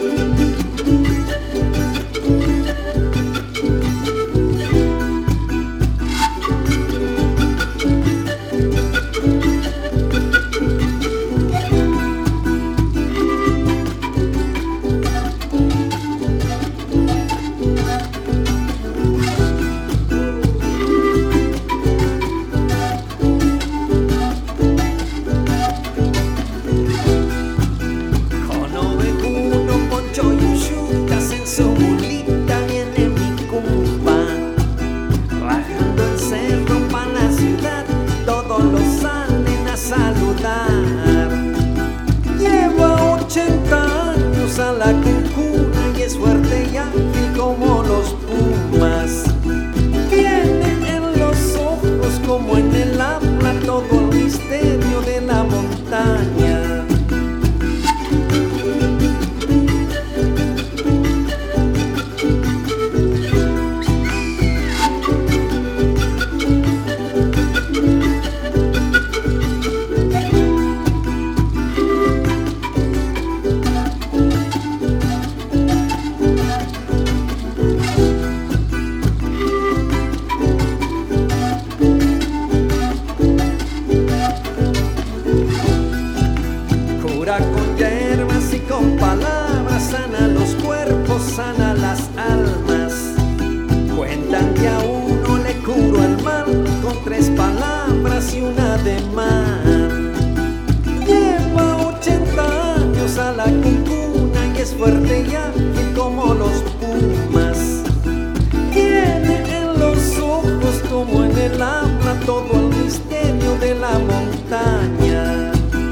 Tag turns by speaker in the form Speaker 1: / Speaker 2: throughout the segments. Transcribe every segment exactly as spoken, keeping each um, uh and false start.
Speaker 1: Lleva ochenta años a la cuncuna y es fuerte y ágil como los pumas. Tiene en los ojos como en el habla todo el misterio de la montaña. Con hierbas y con palabras sana los cuerpos, sana las almas. Cuentan que a uno le curó el mal con tres palabras y un ademán. Lleva ochenta años a la cuncuna y es fuerte y ágil como los pumas. Tiene en los ojos como en el habla todo el misterio de la montaña.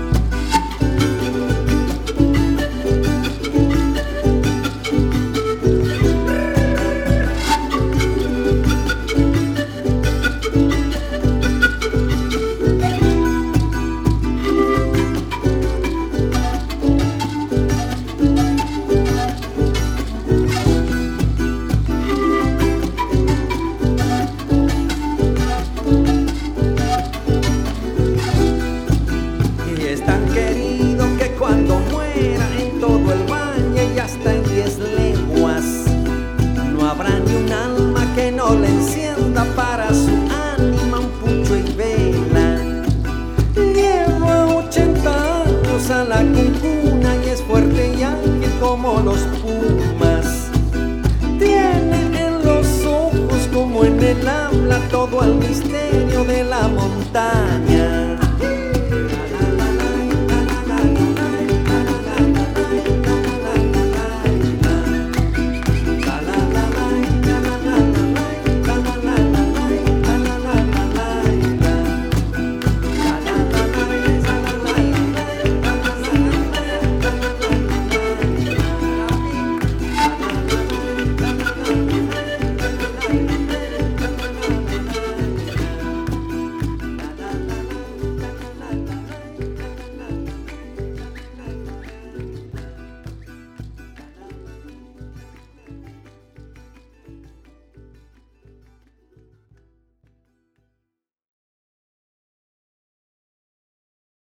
Speaker 1: Querido que cuando muera en todo el valle y hasta en diez leguas no habrá ni un alma que no le encienda para su ánima un pucho y vela. Lleva ochenta años a la cuncuna y es fuerte y ágil como los pumas. Tiene en los ojos como en el habla todo el misterio de la montaña.